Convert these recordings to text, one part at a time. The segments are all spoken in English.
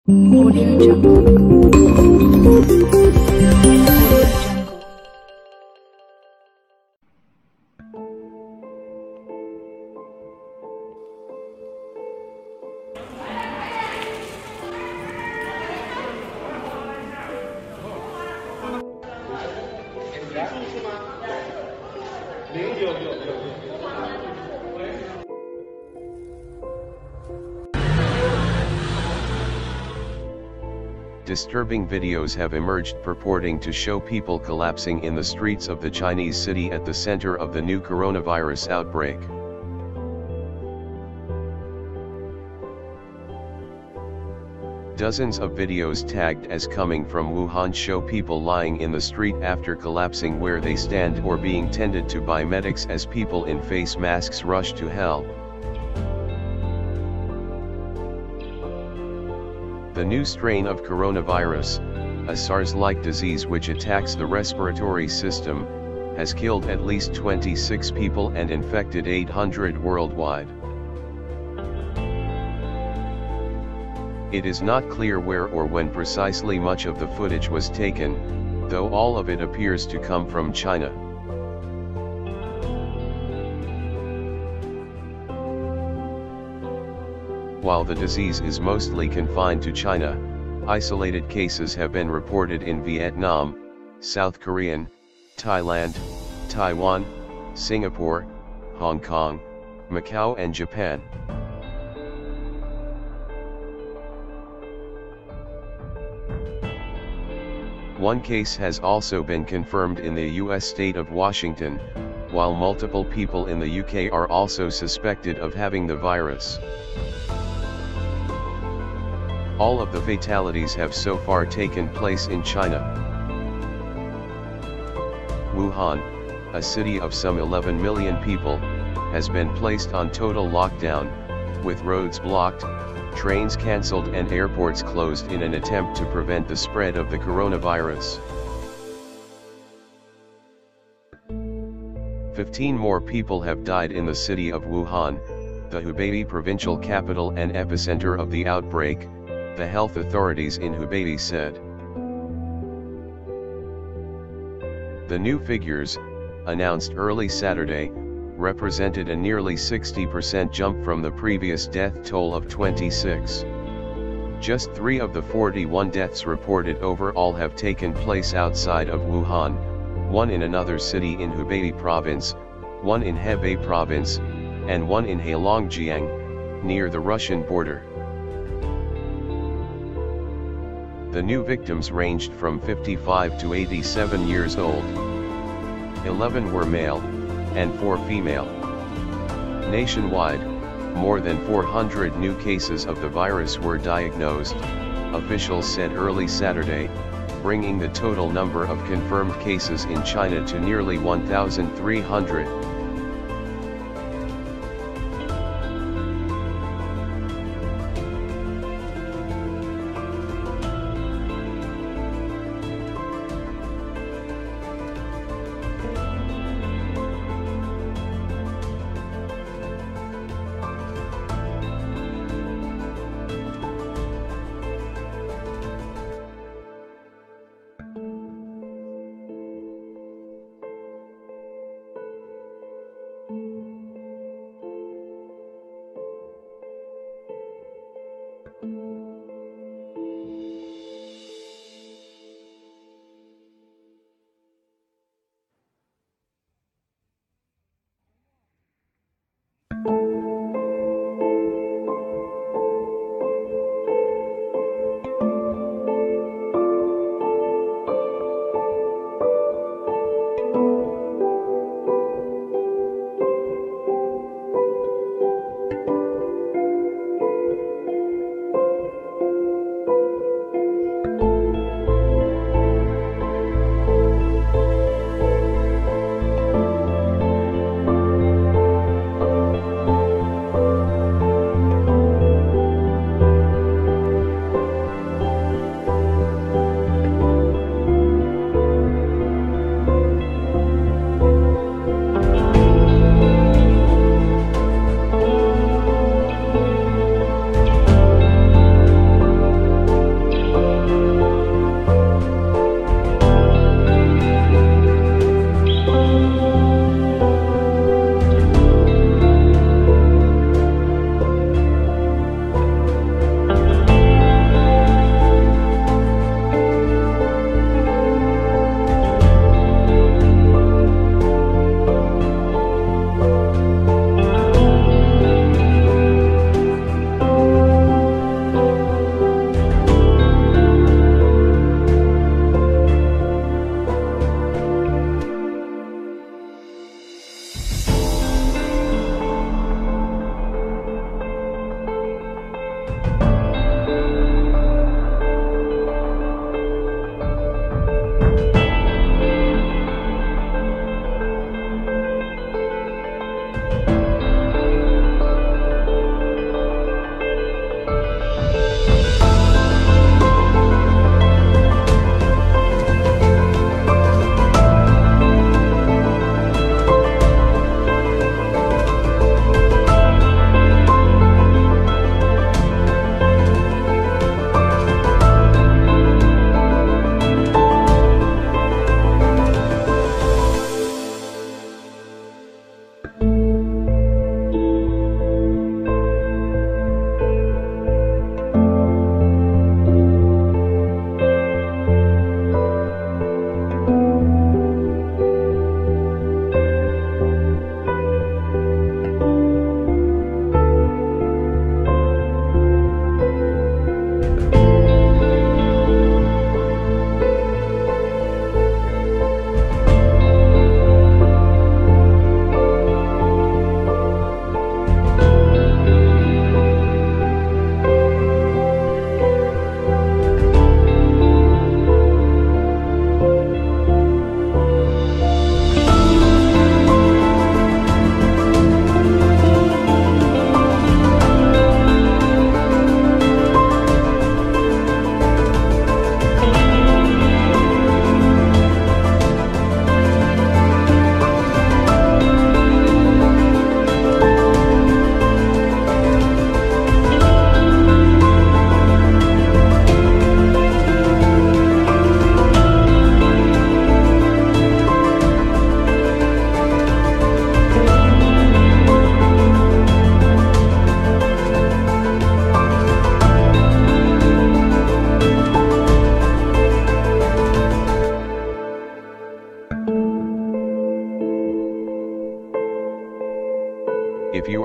Audio Jungle. Audio Jungle. Disturbing videos have emerged purporting to show people collapsing in the streets of the Chinese city at the center of the new coronavirus outbreak. Dozens of videos tagged as coming from Wuhan show people lying in the street after collapsing where they stand or being tended to by medics as people in face masks rush to help. The new strain of coronavirus, a SARS-like disease which attacks the respiratory system, has killed at least 26 people and infected 800 worldwide. It is not clear where or when precisely much of the footage was taken, though all of it appears to come from China. While the disease is mostly confined to China, isolated cases have been reported in Vietnam, South Korea, Thailand, Taiwan, Singapore, Hong Kong, Macau and Japan. One case has also been confirmed in the U.S. state of Washington, while multiple people in the UK are also suspected of having the virus. All of the fatalities have so far taken place in China. Wuhan, a city of some 11 million people, has been placed on total lockdown, with roads blocked, trains cancelled and airports closed in an attempt to prevent the spread of the coronavirus. 15 more people have died in the city of Wuhan, the Hubei provincial capital and epicenter of the outbreak, the health authorities in Hubei said. The new figures, announced early Saturday, represented a nearly 60% jump from the previous death toll of 26. Just 3 of the 41 deaths reported overall have taken place outside of Wuhan, 1 in another city in Hubei province, 1 in Hebei province, and 1 in Heilongjiang, near the Russian border. The new victims ranged from 55 to 87 years old. 11 were male, and 4 female. Nationwide, more than 400 new cases of the virus were diagnosed, officials said early Saturday, bringing the total number of confirmed cases in China to nearly 1,300.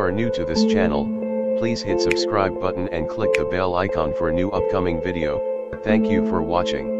are new to this channel, please hit subscribe button and click the bell icon for new upcoming video. Thank you for watching.